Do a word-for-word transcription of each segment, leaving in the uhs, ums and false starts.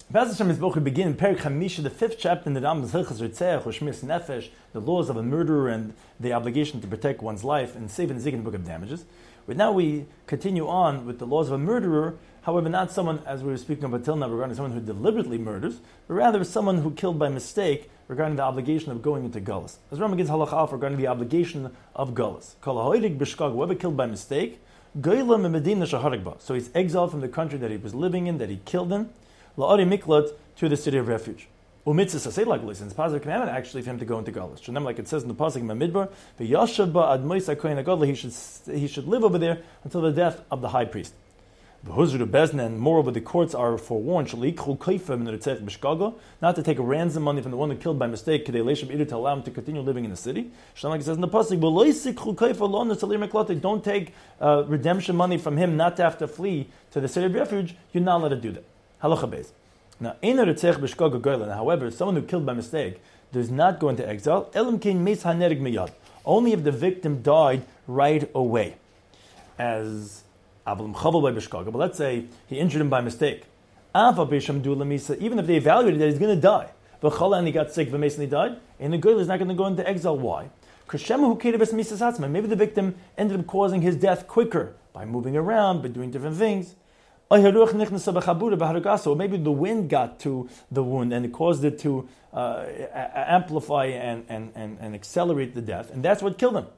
B'ez Hashem Yisboch, we begin in Perik Chamisha, the fifth chapter in the Rambam Hilchos Ritzeach or Shmiras Nefesh, the laws of a murderer and the obligation to protect one's life, and Seif and Zik in the Book of Damages. But now we continue on with the laws of a murderer, however, not someone, as we were speaking about till now, regarding someone who deliberately murders, but rather someone who killed by mistake regarding the obligation of going into Gullus. As Rambam gives halakha off regarding the obligation of Gullus. Whoever killed by mistake, so he's exiled from the country that he was living in, that he killed in, la'ari miklat, to the city of refuge. Umitzvah saseh like this, and it's positive commandment actually for him to go into Gullus. Shunem, like it says in the pasuk in Midbar, v'yashav ba admois hakohen hagadol, he should he should live over there until the death of the high priest. V'huzru bezna, and moreover the courts are forewarned shaliikhu kaifa min ritzech b'shkaga, not to take ransom money from the one who killed by mistake, kedei leishav idu, to allow him to continue living in the city. Shunem, like it says in the pasuk, v'loisikhu kaifa lo nesalir meklate, don't take uh, redemption money from him, not to have to flee to the city of refuge. You're not allowed to do that. Halacha beis. Now, however, someone who killed by mistake does not go into exile, only if the victim died right away. As but let's say he injured him by mistake. Even if they evaluated that he's going to die, and he got sick, and he died, and the girl is not going to go into exile. Why? Maybe the victim ended up causing his death quicker by moving around, by doing different things. Or maybe the wind got to the wound and it caused it to uh, amplify and, and, and, and accelerate the death, and that's what killed him.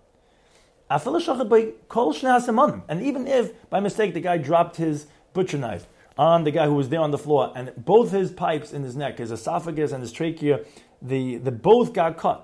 And even if by mistake the guy dropped his butcher knife on the guy who was there on the floor, and both his pipes in his neck, his esophagus and his trachea, the, the both got cut.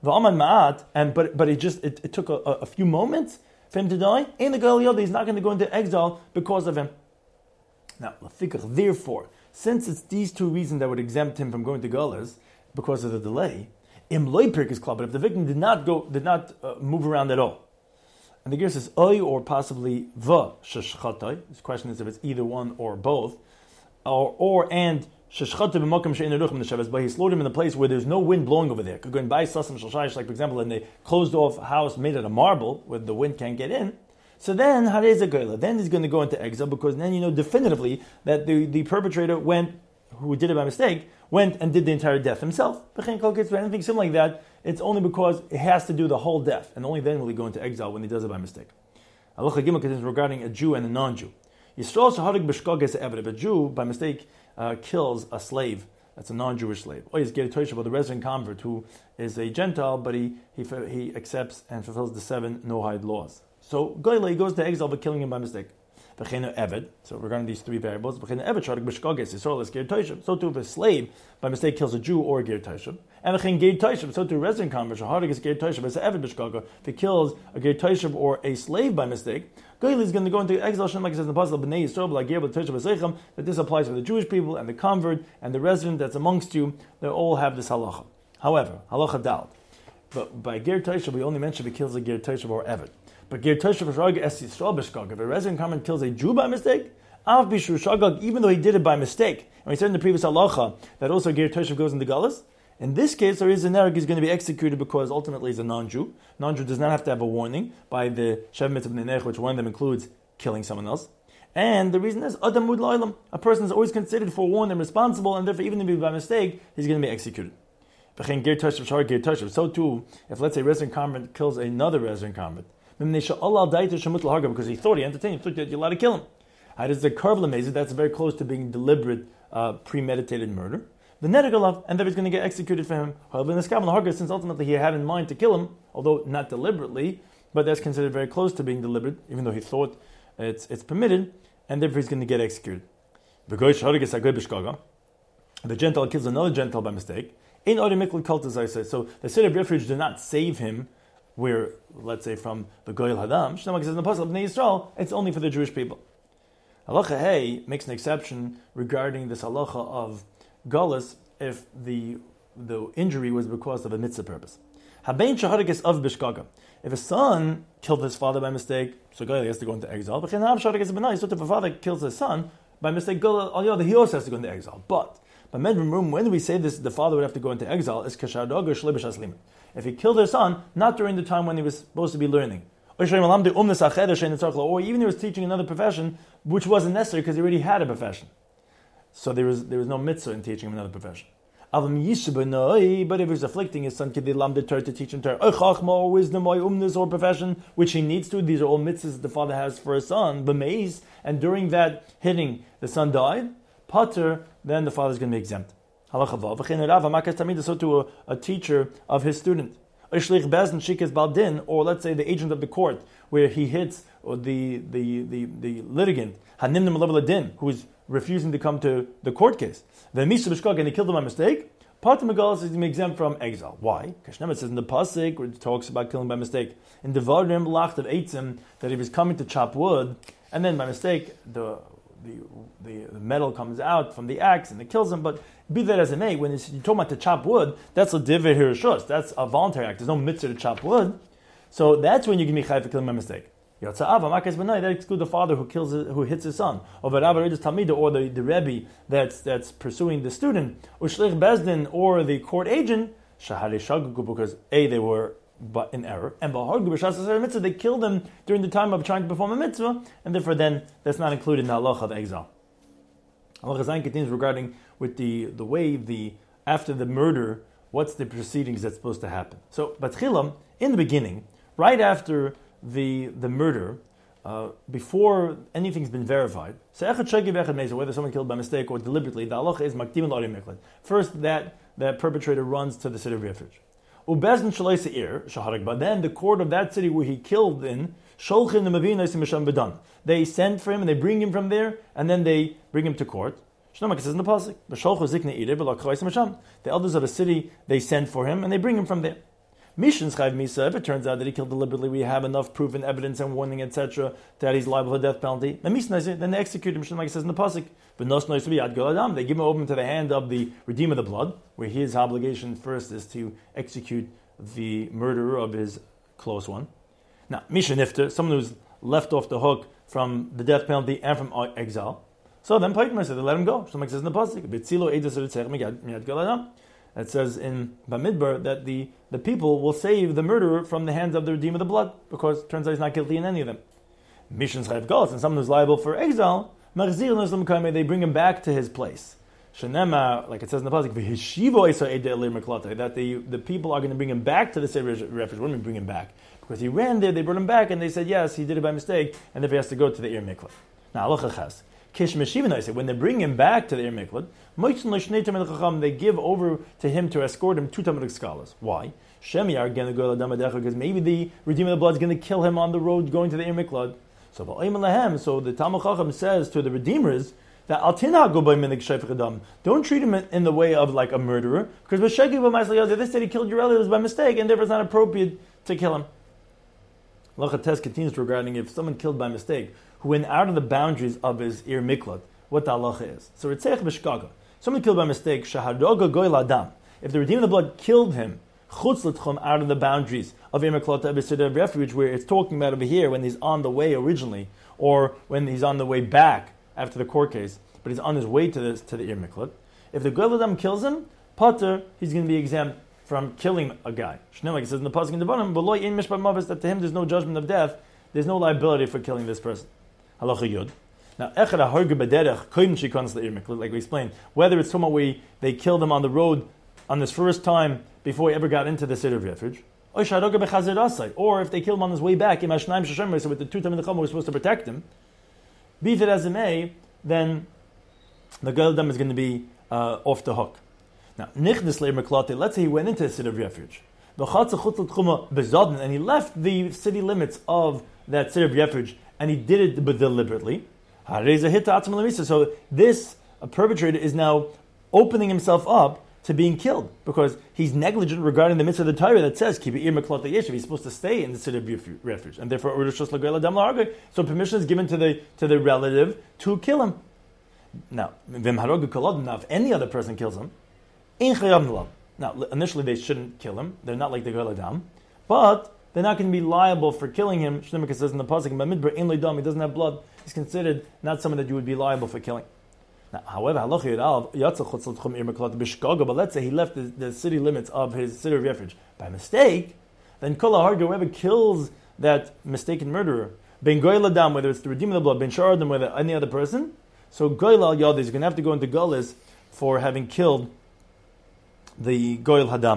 And but but it just it, it took a, a few moments for him to die. In the Galil, he's not going to go into exile because of him. Now, therefore, since it's these two reasons that would exempt him from going to Gullus because of the delay, im loy pirkis klal, but if the victim did not go, did not uh, move around at all, and the gear says oy or possibly the sheshchatai. This question is if it's either one or both, or or and sheshchatai b'makom she'ein eruchim neshavas, but he slaughtered him in a place where there's no wind blowing over there. Could go and buy sasam shalshayish, like for example, in a closed off house made out of marble where the wind can't get in. So then, Hareza Goyla, then he's going to go into exile, because then you know definitively that the, the perpetrator went, who did it by mistake, went and did the entire death himself. Anything similar like that, it's only because it has to do the whole death, and only then will he go into exile when he does it by mistake. Allah Gimel continues regarding a Jew and a non-Jew. Yisrael shaharig b'shkog is evident. If a Jew by mistake uh, kills a slave, that's a non-Jewish slave, or he's Ger Toishav, the resident convert who is a Gentile, but he he, he accepts and fulfills the seven no-hide laws. So Goyla, he goes to exile by killing him by mistake. So regarding these three variables, so too if a slave by mistake kills a Jew or a Ger Toishav, and so too a resident convert, if he kills a Ger Toishav or a slave by mistake, Goyla is going to go into exile, like it says in the Pasuk, that this applies for the Jewish people and the convert and the resident that's amongst you. They all have this halacha. However, halacha dal, but by Ger Toishav we only mention if he kills a Ger Toishav or Eved. But Ger Toishav Shagag es Yisrael b'shkag. If a resident convert kills a Jew by mistake, av b'shu Shagag, even though he did it by mistake, and we said in the previous halacha that also Ger Toishav goes into Gullus. In this case, there is a nerg is going to be executed because ultimately he's a non-Jew. Non-Jew does not have to have a warning by the Shev Mitzvah Nenech, which one of them includes killing someone else. And the reason is Adam Mud La'ilam. A person is always considered forewarned and responsible, and therefore even if he by mistake, he's going to be executed. So too, if let's say a resident convert kills another resident convert, because he thought he entertained, he thought that you're allowed to kill him. How does the karvla that's very close to being deliberate, uh, premeditated murder. The netagalav, and that he's going to get executed for him. Since ultimately he had in mind to kill him, although not deliberately, but that's considered very close to being deliberate, even though he thought it's it's permitted, and therefore he's going to get executed. The Gentile kills another Gentile by mistake. In order mikl cult, as I said, so the city of refuge did not save him. Where, let's say, from the Goyal Hadam, Shnemak says in the Pasuk of Bnei Yisrael, it's only for the Jewish people. Halacha Hey makes an exception regarding this halacha of Gullus if the the injury was because of a mitzvah purpose. Habein shaharikis of bishkaga. If a son killed his father by mistake, so Goyal has to go into exile. But so if a father kills his son by mistake, Goyal, he also has to go into exile. But by Medrum, when we say this, the father would have to go into exile, is kashadog or shlibish aslimin. If he killed his son, not during the time when he was supposed to be learning. Or even he was teaching another profession, which wasn't necessary because he already had a profession. so there was there was no mitzvah in teaching him another profession. But if he's afflicting his son, to teach him Torah, or wisdom, or umnus, or profession, which he needs to, these are all mitzvahs the father has for his son, b'meis, and during that hitting, the son died, pater, then the father is going to be exempt. So to a, a teacher of his student. Or let's say the agent of the court, where he hits or the, the, the, the litigant, who is refusing to come to the court case. And he killed him by mistake. Pater Megalos is exempt from exile. Why? Because it says in the pasuk where it talks about killing by mistake. In the Devarim lacht of Eitzim, that he was coming to chop wood, and then by mistake the the, the the metal comes out from the axe and it kills him. But be that as it may, when you're talking about to chop wood, that's a divrei hirshus. That's a voluntary act. There's no mitzvah to chop wood. So that's when you can be chayav for killing by mistake. That excludes the father who kills his, who hits his son, or the or the, the rebbe that's that's pursuing the student, or shlich bezdin, or the court agent, because a they were but in error, and mitzvah they killed them during the time of trying to perform a mitzvah, and therefore then that's not included in the halacha of exile. Halacha Zayin continues regarding with the the way the after the murder, what's the proceedings that's supposed to happen. So, but chilam in the beginning, right after the the murder, uh, before anything's been verified, whether someone killed by mistake or deliberately, the halacha is makdim al miklad. First, that that perpetrator runs to the city of refuge. But then the court of that city where he killed in, they send for him and they bring him from there, and then they bring him to court. It says in the pasuk, the elders of the city, they send for him and they bring him from there. Mishin Chayv Misa, if it turns out that he killed deliberately, we have enough proof and evidence and warning, et cetera, that he's liable for death penalty. Then they execute him, like it says in the pasuk. But they give him over to the hand of the redeemer of the blood, where his obligation first is to execute the murderer of his close one. Now, Mishin Nifter, someone who's left off the hook from the death penalty and from exile. So then Paitmer said, they let him go. So like it says in the pasuk, it says in Bamidbar that the, the people will save the murderer from the hands of the redeemer of the blood, because it turns out he's not guilty in any of them. Mishn's Chayv Gal, and someone who's liable for exile, they bring him back to his place. Shenema, like it says in the pasuk, that the, the people are going to bring him back to the city of refuge. What do you mean bring him back? Because he ran there, they brought him back, and they said yes, he did it by mistake, and therefore he has to go to the Ir Miklat. Now, halacha chas. When they bring him back to the Ir Miklat, they give over to him to escort him two Talmudic scholars. Why? Because maybe the Redeemer of the Blood is going to kill him on the road going to the Ir Miklat. So, so the Talmud Chacham says to the Redeemers that don't treat him in the way of like a murderer, because this said he killed your relatives by mistake, and therefore it's not appropriate to kill him. Halacha Tes continues regarding if someone killed by mistake who went out of the boundaries of his Ir Miklat, what the halacha is. So Ritzech b'shkaga, someone killed by mistake, shahadoga goy ladam. If the Redeemer of the Blood killed him, chutz l'tchum, out of the boundaries of Ir Miklat, of his city of refuge, where it's talking about over here when he's on the way originally, or when he's on the way back after the court case, but he's on his way to the to the Ir Miklat. If the goy ladam kills him, pater, he's going to be exempt from killing a guy. Shnei, like it says in the pasuk in the bottom, v'lo ein mishpat mavis, that to him there's no judgment of death, there's no liability for killing this person. Halacha Yud. Now, echad harge b'derech koim shikons le'ir miklat, like we explained, whether it's someone where they killed him on the road on this first time before he ever got into the city of refuge, or if they killed him on his way back, so with the two Talmidei Chacham who were supposed to protect him, be it as it may, then the Geldam is going to be uh, off the hook. Now, nichnas le'ir miklat, let's say he went into the city of refuge, and he left the city limits of that city of refuge, and he did it deliberately. So this perpetrator is now opening himself up to being killed, because he's negligent regarding the mitzvah of the Torah that says keep ir miklot yeshiv. He's supposed to stay in the city of refuge, and therefore so permission is given to the to the relative to kill him. Now, if any other person kills him, now initially they shouldn't kill him. They're not like the Goy Ladam, but they're not going to be liable for killing him. Shneimah says in the pasuk, he doesn't have blood. He's considered not someone that you would be liable for killing. Now, however, but let's say he left the, the city limits of his city of refuge by mistake, then kol harga, whoever kills that mistaken murderer, ben goy ladam, whether it's the redeemer of the blood, ben shar adam, whether any other person, So Goyal al Yad is going to have to go into Gullus for having killed the Goyal Hadam.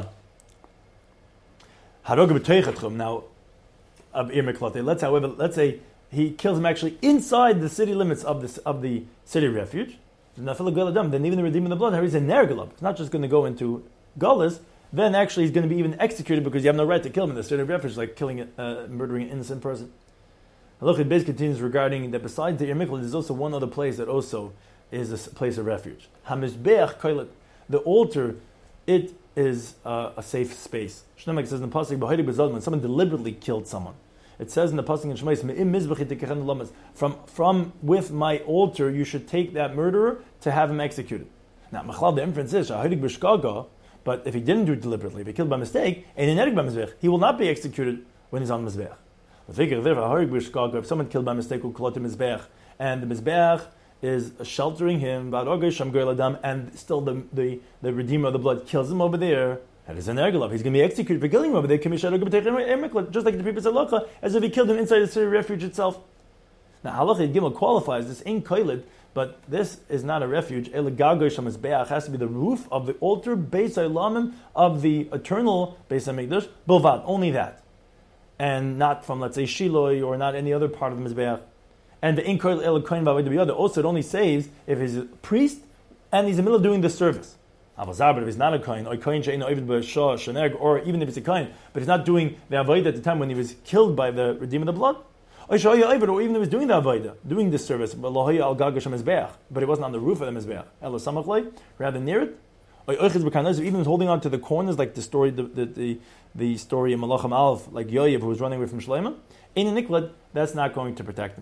Now, let's however, let's say he kills him actually inside the city limits of the of the city refuge. Then even the redeeming the blood, he's a nergalab. It's not just going to go into Gullus. Then actually he's going to be even executed because you have no right to kill him in the city of refuge, like killing, uh, murdering an innocent person. Halachah Beis continues regarding that besides the Ir Miklat, there's also one other place that also is a place of refuge. Hamizbeach koilet, the altar, it is uh, a safe space. Shnemek says in the pasuk, when someone deliberately killed someone, it says in the pasuk in Shemais, from from with my altar you should take that murderer to have him executed. Now, Machlal, the inference is but if he didn't do it deliberately, if he killed by mistake, he will not be executed when he's on mizbech. If someone killed by mistake, and the mizbech is sheltering him, and still the, the, the redeemer of the blood kills him over there, that is an ergelav. He's going to be executed for killing him over there, just like the people said, as if he killed him inside the city refuge itself. Now, Halacha Gimel qualifies this in koiled, but this is not a refuge. It has to be the roof of the altar, Beis Olamim, of the eternal Beis HaMikdash, Bilvad, only that. And not from, let's say, Shiloi, or not any other part of the Mizbeach. And the in koiled el kohen b'avodah also, it only saves if he's a priest and he's in the middle of doing the service. But if he's not a kohen, or or even if he's a kohen, but he's not doing the avodah at the time when he was killed by the redeemer of the blood, or even if he was doing the avodah, doing this service, but it wasn't on the roof of the mizbeach, rather near it. Even holding on to the corners, like the story, the the, the, the story in Malachim Aleph, like Yoav who was running away from Shlomo, in a niklad, that's not going to protect him.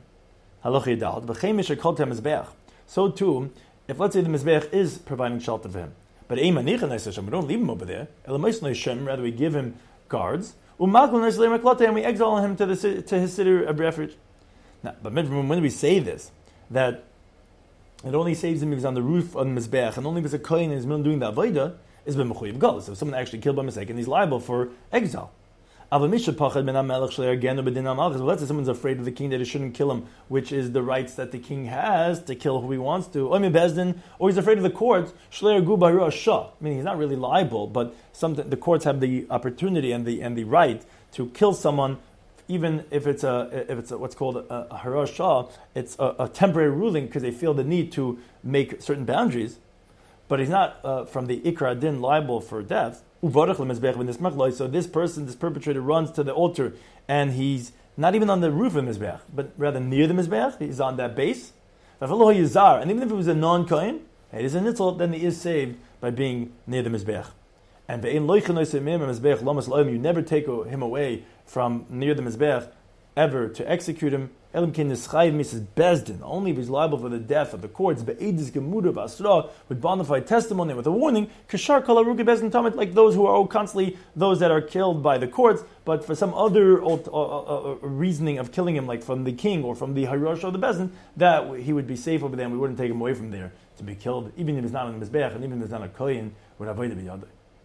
So too, if let's say the mizbeach is providing shelter for him, but we don't leave him over there. Rather, we give him guards. And we exile him to, the, to his city of refuge. Now, but when we say this, that it only saves him if he's on the roof of the mizbeach, and only if he's a kohen and he's doing the avodah, is been mechuyev galus. So if someone actually killed by mistake, and he's liable for exile. But let's say someone's afraid of the king that he shouldn't kill him, which is the rights that the king has to kill who he wants to. Or he's afraid of the courts. I mean, he's not really liable, but some, the courts have the opportunity and the and the right to kill someone, even if it's a if it's a, what's called a, a harash shah. It's a, a temporary ruling because they feel the need to make certain boundaries. But he's not uh, from the ikra din liable for death. So this person, this perpetrator, runs to the altar, and he's not even on the roof of the mizbeach, but rather near the mizbeach. He's on that base. And even if it was a non-kohen, it is a nitzel, then he is saved by being near the mizbeach. And you never take him away from near the mizbeach ever to execute him. Only if he's liable for the death of the courts, with bona fide testimony, with a warning, like those who are constantly those that are killed by the courts, but for some other uh, uh, reasoning of killing him, like from the king or from the Hirosh or the Bezdin, that he would be safe over there and we wouldn't take him away from there to be killed, even if he's not on the Mizbeach and even if he's not a Kohen, would avoid the Biyadai.